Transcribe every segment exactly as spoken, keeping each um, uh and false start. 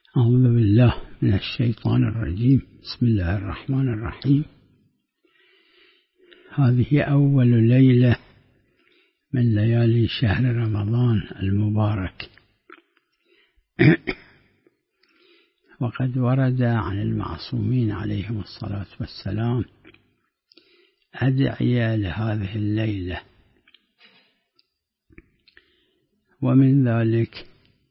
أعوذ بالله من الشيطان الرجيم. بسم الله الرحمن الرحيم. هذه أول ليلة من ليالي شهر رمضان المبارك. وقد ورد عن المعصومين عليهم الصلاة والسلام أدعية لهذه الليلة، ومن ذلك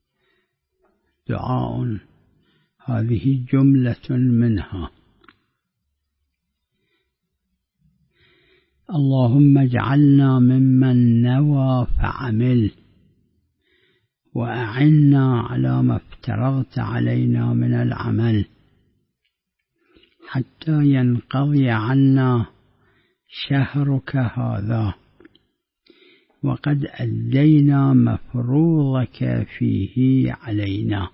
دعاء هذه جملة منها: اللهم اجعلنا ممن نوى فعمل، وأعنا على ما افترضت علينا من العمل، حتى ينقضي عنا شهرك هذا، وقد أدينا مفروضك فيه علينا.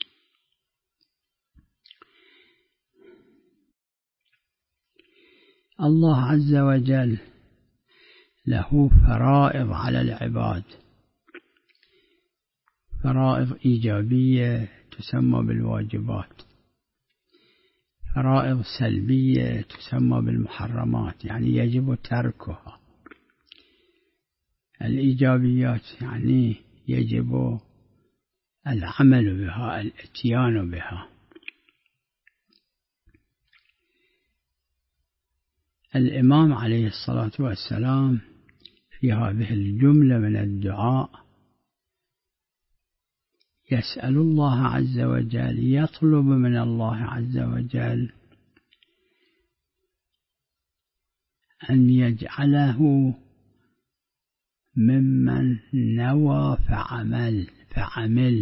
الله عز وجل له فرائض على العباد، فرائض إيجابية تسمى بالواجبات، فرائض سلبية تسمى بالمحرمات، يعني يجب تركها. الإيجابيات يعني يجب العمل بها، الاتيان بها. الإمام عليه الصلاة والسلام في هذه الجملة من الدعاء يسأل الله عز وجل، يطلب من الله عز وجل أن يجعله ممن نوى فعمل فعمل.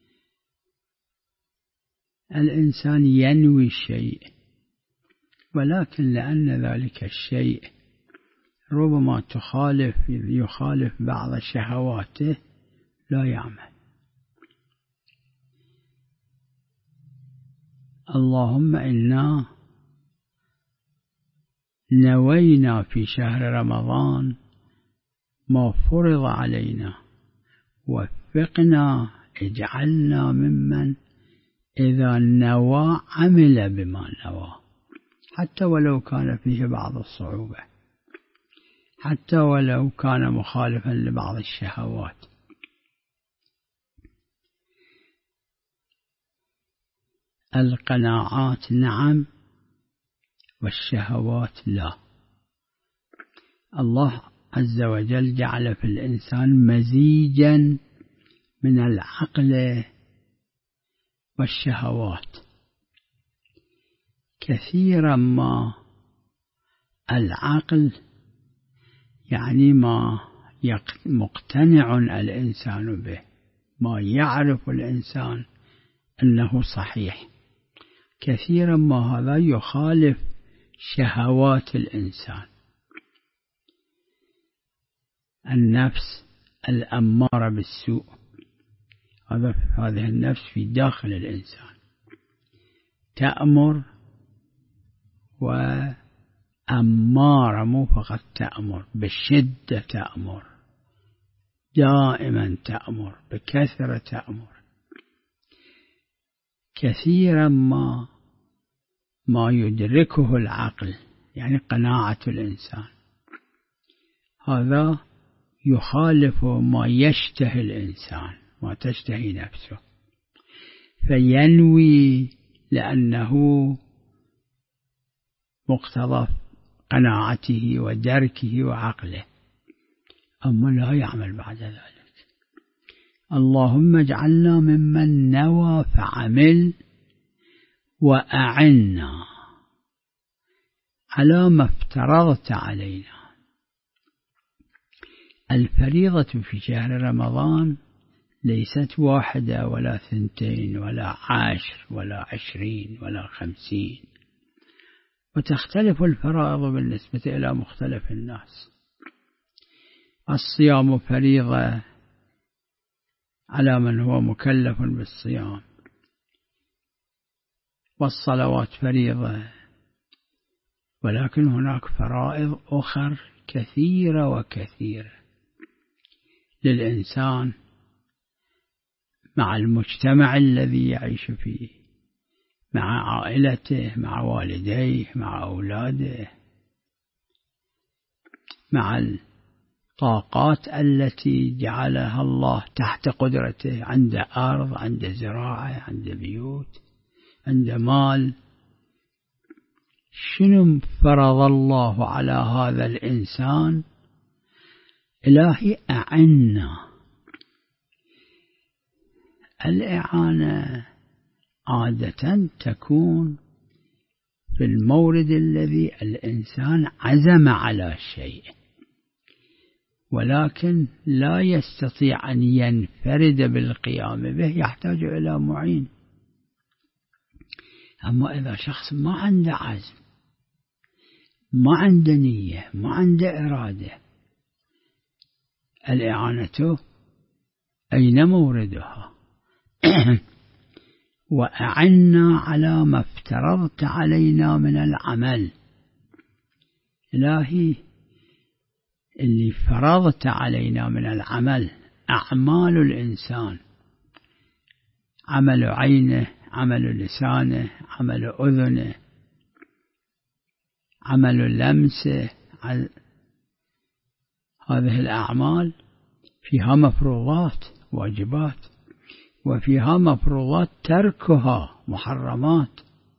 الإنسان ينوي الشيء، ولكن لأن ذلك الشيء ربما تخالف يخالف بعض شهواته لا يعمل. اللهم إنا نوينا في شهر رمضان ما فرض علينا، وفقنا اجعلنا ممن إذا نوى عمل بما نوى، حتى ولو كان فيه بعض الصعوبة، حتى ولو كان مخالفا لبعض الشهوات. القناعات نعم، والشهوات لا. الله عز وجل جعل في الإنسان مزيجا من العقل والشهوات. كثيرا ما العقل يعني ما مقتنع الإنسان به، ما يعرف الإنسان أنه صحيح. كثيرا ما هذا يخالف شهوات الإنسان. النفس الأمارة بالسوء، هذا هذه النفس في داخل الإنسان تأمر، وأمارة مو فقط تأمر، بشدة تأمر، دائما تأمر، بكثرة تأمر. كثيرا ما ما يدركه العقل، يعني قناعة الإنسان، هذا يخالف ما يشتهي الإنسان، ما تشتهي نفسه، فينوي لأنه مقتضى قناعته ودركه وعقله، أما لا يعمل بعد ذلك. اللهم اجعلنا ممن نوى فعمل، وأعنا على ما افترضت علينا. الفريضة في شهر رمضان ليست واحدة ولا ثنتين ولا عشر ولا عشرين ولا خمسين، وتختلف الفرائض بالنسبة إلى مختلف الناس. الصيام فريضة على من هو مكلف بالصيام، والصلوات فريضة، ولكن هناك فرائض أخر كثيرة وكثيرة للإنسان مع المجتمع الذي يعيش فيه، مع عائلته، مع والديه، مع أولاده، مع الطاقات التي جعلها الله تحت قدرته، عنده أرض، عنده زراعة، عنده بيوت، عنده مال. شنو فرض الله على هذا الإنسان؟ إلهي أعنا. الإعانة عادة تكون في المورد الذي الإنسان عزم على شيء ولكن لا يستطيع أن ينفرد بالقيام به، يحتاج إلى معين. أما إذا شخص ما عنده عزم، ما عنده نية، ما عنده إرادة، الإعانة أين موردها؟ وأعنا على ما افترضت علينا من العمل. إلهي اللي فرضت علينا من العمل، أعمال الإنسان، عمل عينه، عمل لسانه، عمل أذنه، عمل لمسه، هذه الأعمال فيها مفروضات واجبات، وفيها مفروضات تركها محرمات.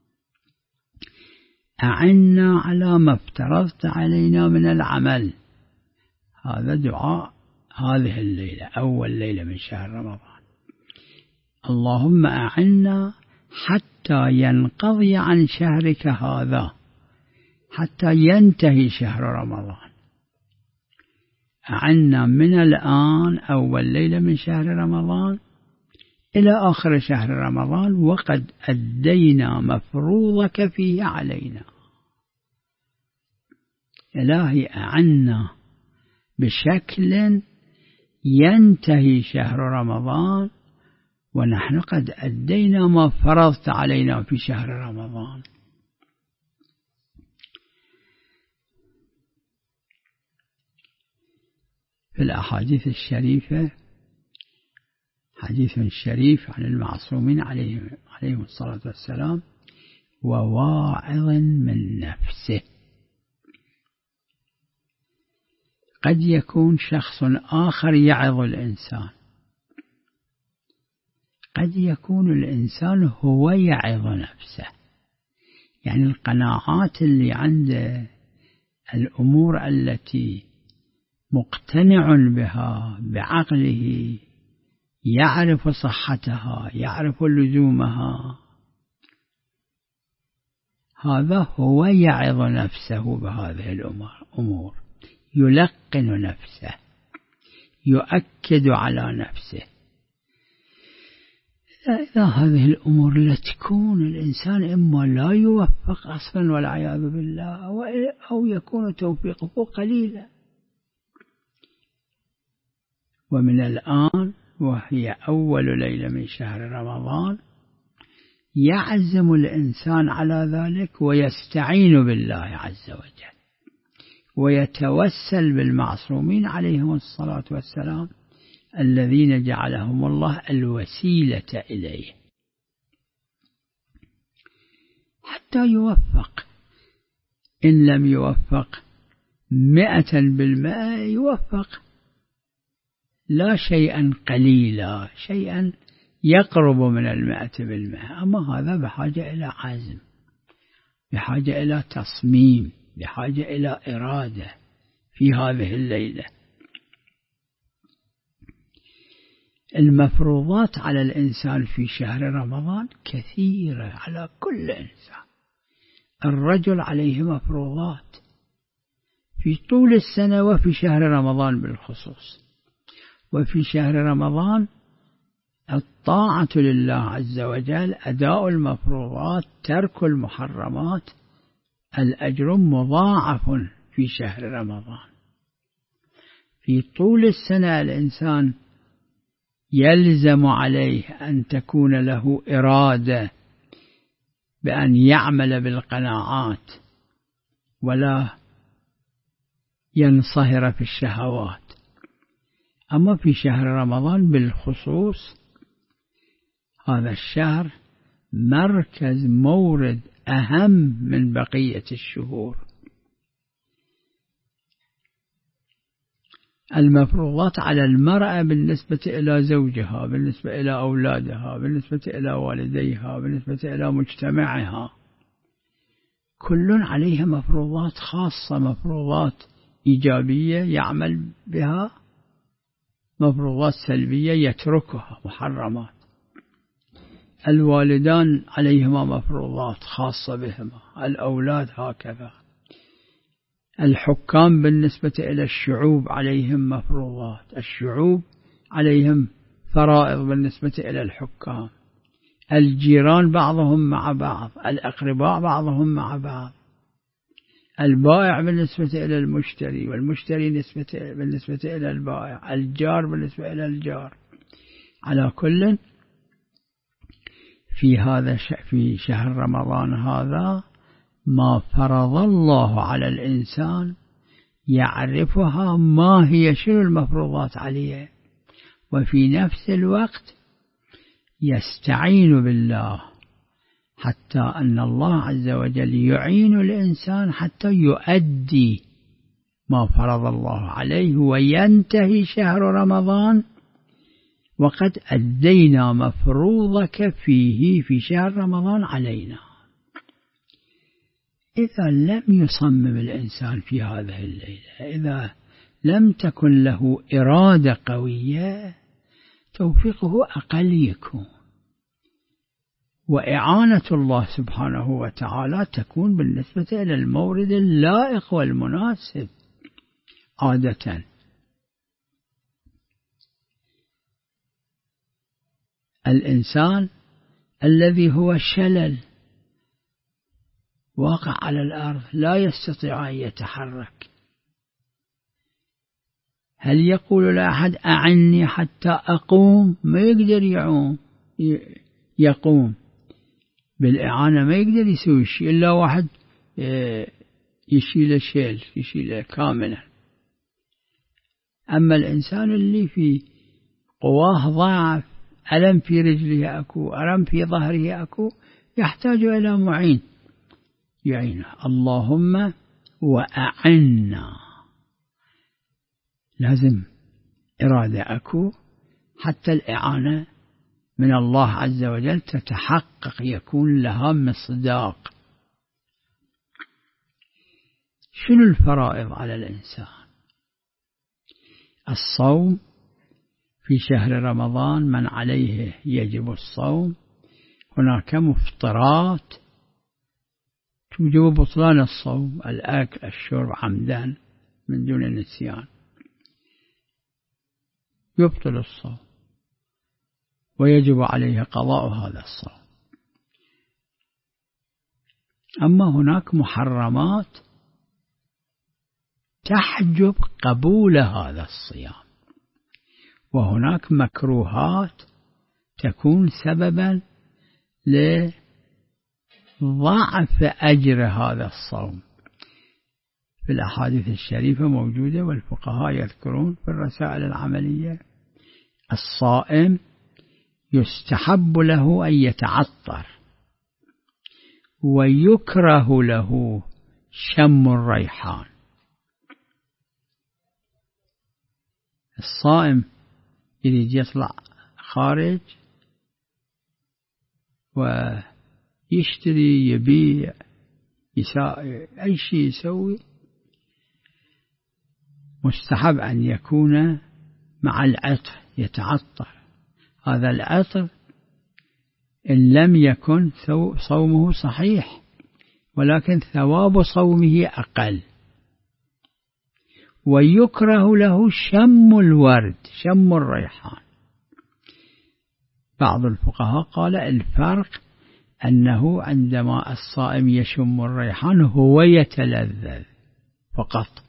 أعنا على ما افترضت علينا من العمل. هذا دعاء هذه الليلة، أول ليلة من شهر رمضان. اللهم أعنا حتى ينقضي عن شهرك هذا، حتى ينتهي شهر رمضان. أعنا من الآن أول ليلة من شهر رمضان إلى آخر شهر رمضان، وقد أدينا مفروضك فيه علينا. إلهي أعنا بشكل ينتهي شهر رمضان ونحن قد أدينا ما فرضت علينا في شهر رمضان. في الأحاديث الشريفة حديث شريف عن المعصومين عليهم عليهم الصلاة والسلام: وواعظ من نفسه. قد يكون شخص آخر يعظ الإنسان، قد يكون الإنسان هو يعظ نفسه، يعني القناعات اللي عنده، الأمور التي مقتنع بها بعقله، يعرف صحتها، يعرف لزومها، هذا هو يعظ نفسه بهذه الأمور، يلقن نفسه، يؤكد على نفسه. إذا هذه الأمور لا تكون، الإنسان إما لا يوفق أصلا والعياذ بالله، أو يكون توفيقه قليلا. ومن الآن وهي أول ليلة من شهر رمضان يعزم الإنسان على ذلك ويستعين بالله عز وجل ويتوسل بالمعصومين عليهم الصلاة والسلام الذين جعلهم الله الوسيلة إليه حتى يوفق. إن لم يوفق مئة بالمئة يوفق لا شيئا قليلا، شيئا يقرب من المئة بالمئة. أما هذا بحاجة إلى عزم، بحاجة إلى تصميم، بحاجة إلى إرادة في هذه الليلة. المفروضات على الإنسان في شهر رمضان كثيرة على كل إنسان. الرجل عليه مفروضات في طول السنة وفي شهر رمضان بالخصوص. وفي شهر رمضان الطاعة لله عز وجل، أداء المفروضات، ترك المحرمات، الأجر مضاعف في شهر رمضان. في طول السنة الإنسان يلزم عليه أن تكون له إرادة بأن يعمل بالقناعات ولا ينصهر في الشهوات. أما في شهر رمضان بالخصوص هذا الشهر مركز مورد أهم من بقية الشهور. المفروضات على المرأة بالنسبة إلى زوجها، بالنسبة إلى أولادها، بالنسبة إلى والديها، بالنسبة إلى مجتمعها، كل عليها مفروضات خاصة، مفروضات إيجابية يعمل بها، مفروضات سلبية يتركها، محرمات. الوالدان عليهما مفروضات خاصة بهما، الأولاد هكذا. الحكام بالنسبة إلى الشعوب عليهم مفروضات، الشعوب عليهم فرائض بالنسبة إلى الحكام، الجيران بعضهم مع بعض، الأقرباء بعضهم مع بعض، البائع بالنسبة إلى المشتري، والمشتري بالنسبة إلى البائع، الجار بالنسبة إلى الجار. على كل في هذا في شهر رمضان هذا ما فرض الله على الإنسان يعرفها ما هي شنو المفروضات عليه، وفي نفس الوقت يستعين بالله حتى أن الله عز وجل يعين الإنسان حتى يؤدي ما فرض الله عليه، وينتهي شهر رمضان وقد أدينا مفروضك فيه في شهر رمضان علينا. إذا لم يصمم الإنسان في هذه الليلة، إذا لم تكن له إرادة قوية، توفيقه أقل يكون، وإعانة الله سبحانه وتعالى تكون بالنسبة إلى المورد اللائق والمناسب عادة. الإنسان الذي هو شلل واقع على الأرض لا يستطيع أن يتحرك، هل يقول لأحد أعني حتى أقوم؟ ما يقدر يعوم يقوم بالإعانة، ما يقدر يسوي شيء إلا واحد يشيل شيل يشيل كاملا. أما الإنسان اللي في قواه ضعف، ألم في رجله أكو، ألم في ظهره أكو، يحتاج إلى معين يعينه. اللهم وأعنا، لازم إرادة أكو حتى الإعانة من الله عز وجل تتحقق، يكون لها مصداق. شنو الفرائض على الإنسان؟ الصوم في شهر رمضان، من عليه يجب الصوم. هناك مفطرات توجب بطلان الصوم، الأكل الشرب عمدا من دون نسيان يبطل الصوم، ويجب عليه قضاء هذا الصوم. أما هناك محرمات تحجب قبول هذا الصيام، وهناك مكروهات تكون سببا لضعف أجر هذا الصوم. في الأحاديث الشريفة موجودة، والفقهاء يذكرون في الرسائل العملية: الصائم يستحب له أن يتعطر، ويكره له شم الريحان. الصائم يريد يطلع خارج ويشتري يبيع أي شيء يسوي، مستحب أن يكون مع العطر يتعطر. هذا العطر إن لم يكن صومه صحيح، ولكن ثواب صومه أقل. ويكره له شم الورد، شم الريحان. بعض الفقهاء قال الفرق أنه عندما الصائم يشم الريحان هو يتلذذ فقط،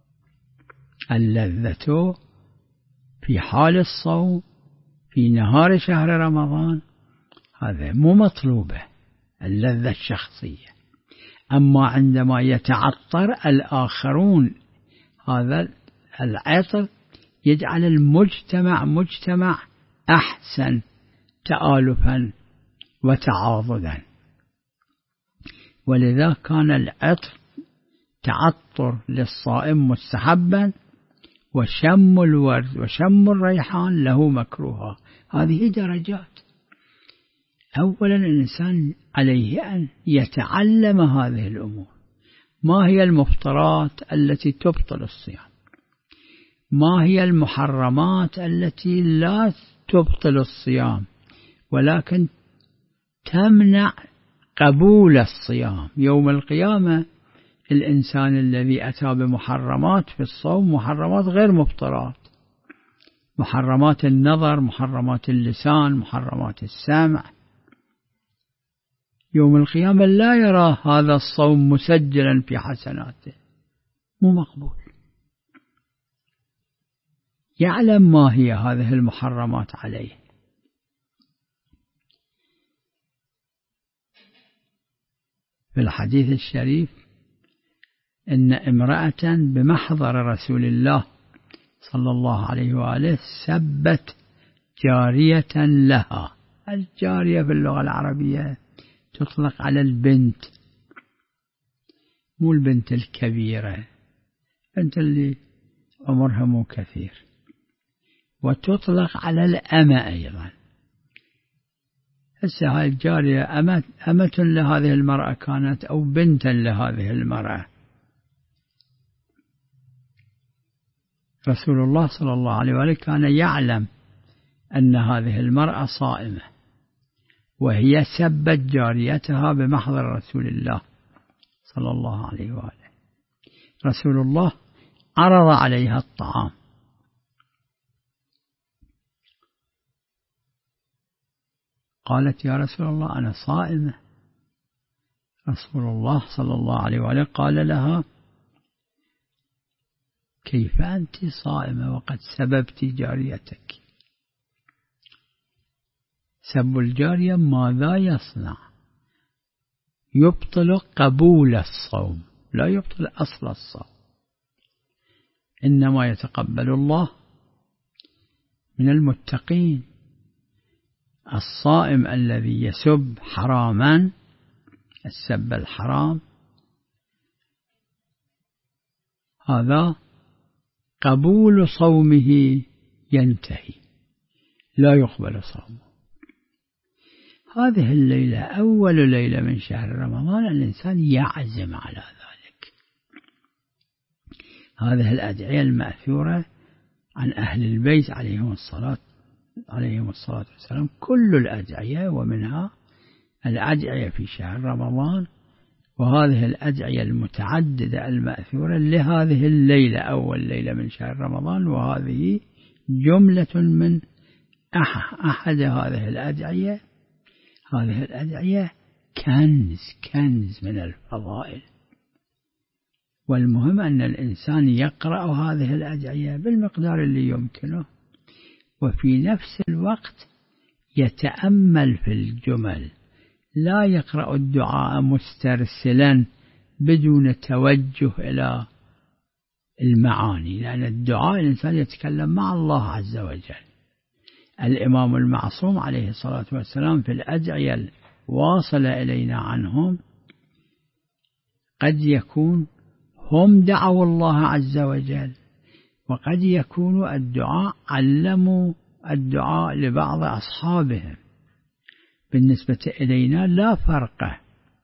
اللذة في حال الصوم في نهار شهر رمضان هذا مو مطلوبة، اللذة الشخصية. أما عندما يتعطر الآخرون، هذا العطر يجعل المجتمع مجتمع أحسن، تآلفا وتعاضدا. ولذا كان العطر تعطر للصائم مستحبا، وشم الورد وشم الريحان له مكروها. هذه درجات. أولا الإنسان عليه أن يتعلم هذه الأمور. ما هي المفطرات التي تبطل الصيام؟ ما هي المحرمات التي لا تبطل الصيام ولكن تمنع قبول الصيام؟ يوم القيامة الإنسان الذي أتى بمحرمات في الصوم، محرمات غير مفطرات، محرمات النظر، محرمات اللسان، محرمات السمع، يوم القيامة لا يرى هذا الصوم مسجلا في حسناته، مو مقبول. يعلم ما هي هذه المحرمات عليه. في الحديث الشريف إن امرأة بمحضر رسول الله صلى الله عليه وآله سبت جارية لها. الجارية في اللغة العربية تطلق على البنت، مو البنت الكبيرة، البنت اللي عمرها مو كثير، وتطلق على الأمة أيضا. هسه هاي الجارية أمة, أمة لهذه المرأة كانت أو بنتا لهذه المرأة. رسول الله صلى الله عليه وآله كان يعلم أن هذه المرأة صائمة، وهي سبت جاريتها بمحضر رسول الله صلى الله عليه وآله. رسول الله عرض عليها الطعام، قالت يا رسول الله أنا صائمة. رسول الله صلى الله عليه وآله قال لها كيف أنت صائمة وقد سببت جاريتك؟ سب الجارية ماذا يصنع؟ يبطل قبول الصوم، لا يبطل أصل الصوم. إنما يتقبل الله من المتقين. الصائم الذي يسب حراما، السب الحرام، هذا قبول صومه ينتهي، لا يقبل صومه. هذه الليلة أول ليلة من شهر رمضان الإنسان يعزم على ذلك. هذه الأدعية المأثورة عن أهل البيت عليهم الصلاة عليهم الصلاة والسلام، كل الأدعية، ومنها الأدعية في شهر رمضان، وهذه الأدعية المتعددة المأثورة لهذه الليلة أول ليلة من شهر رمضان. وهذه جملة من أحد هذه الأدعية. هذه الأدعية كنز كنز من الفضائل، والمهم أن الإنسان يقرأ هذه الأدعية بالمقدار اللي يمكنه، وفي نفس الوقت يتأمل في الجمل، لا يقرأ الدعاء مسترسلا بدون توجه إلى المعاني، لأن الدعاء الإنسان يتكلم مع الله عز وجل. الإمام المعصوم عليه الصلاة والسلام في الأدعية الواصلة إلينا عنهم قد يكون هم دعوا الله عز وجل، وقد يكون الدعاء علموا الدعاء لبعض أصحابهم. بالنسبة إلينا لا فرق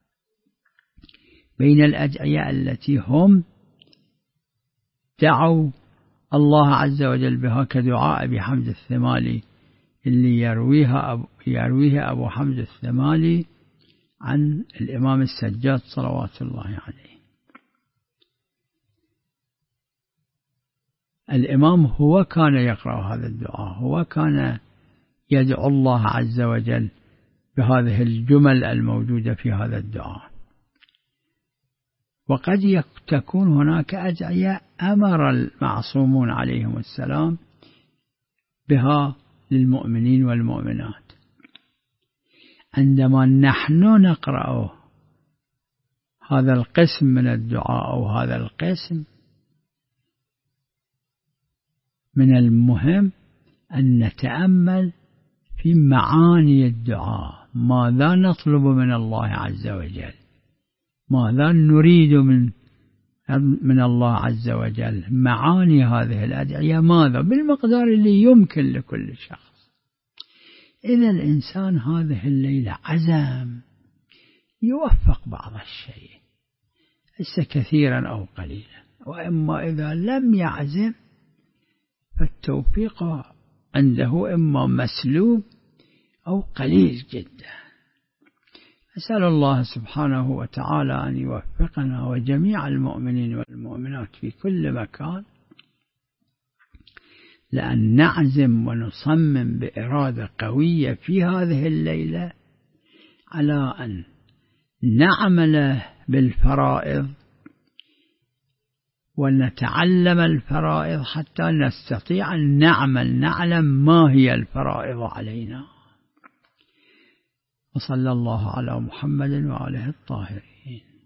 بين الأدعية التي هم دعوا الله عز وجل بها كدعاء أبي حمد الثمالي اللي يرويها أبو يرويها أبو حمد الثمالي عن الإمام السجاد صلوات الله عليه. الإمام هو كان يقرأ هذا الدعاء، هو كان يدعو الله عز وجل بهذه الجمل الموجودة في هذا الدعاء. وقد تكون هناك أدعية أمر المعصومون عليهم السلام بها للمؤمنين والمؤمنات. عندما نحن نقرأ هذا القسم من الدعاء أو هذا القسم، من المهم أن نتأمل في معاني الدعاء، ماذا نطلب من الله عز وجل، ماذا نريد من من الله عز وجل، معاني هذه الأدعية ماذا بالمقدار اللي يمكن لكل شخص. إذا الإنسان هذه الليلة عزم يوفق بعض الشيء ليس كثيرا أو قليلا، وإما إذا لم يعزم فالتوفيق عنده إما مسلوب أو قليل جدا. أسأل الله سبحانه وتعالى أن يوفقنا وجميع المؤمنين والمؤمنات في كل مكان لأن نعزم ونصمم بإرادة قوية في هذه الليلة على أن نعمل بالفرائض ونتعلم الفرائض حتى نستطيع أن نعمل نعلم ما هي الفرائض علينا. وصلى الله على محمد وآله الطاهرين.